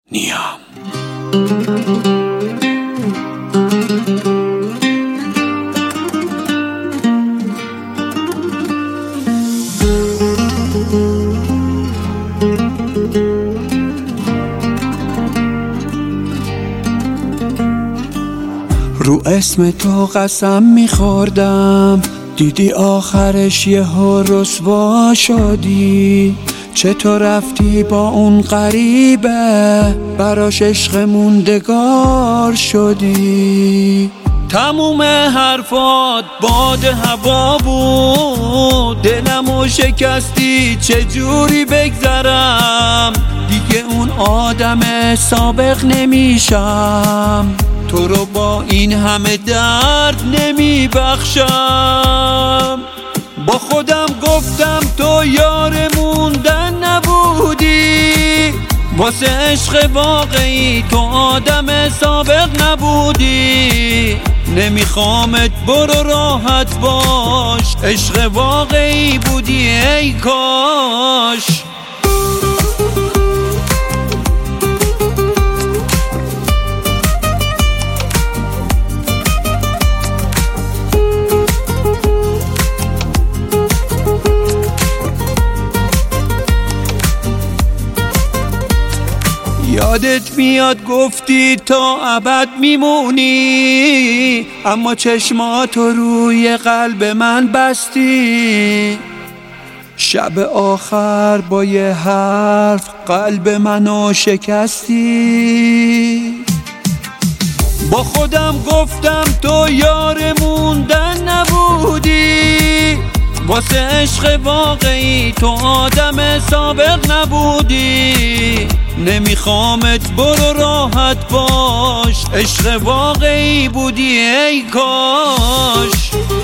نیام. رو اسم تو قسم میخوردم، دیدی آخرش یهو رسوا شدی. چطور رفتی با اون غریبه، براش عشق موندگار شدی. تموم حرفات باد هوا بود، دلمو شکستی چجوری بگذرم. دیگه اون آدم سابق نمیشم، تو رو با این همه درد نمیبخشم. با خودم گفتم تو یار موندن نبودی، واسه عشق واقعی تو آدم سابق نبودی. نمیخوامت برو راحت باش، عشق واقعی بودی ای کاش. یادت میاد گفتی تا ابد میمونی، اما چشماتو روی قلب من بستی. شب آخر با یه حرف قلب منو شکستی. با خودم گفتم تو یار موندن نبودی، واسه عشق واقعی تو آدم سابق نبودی. نمیخوامت برو راحت باش، عشق واقعی بودی ای کاش.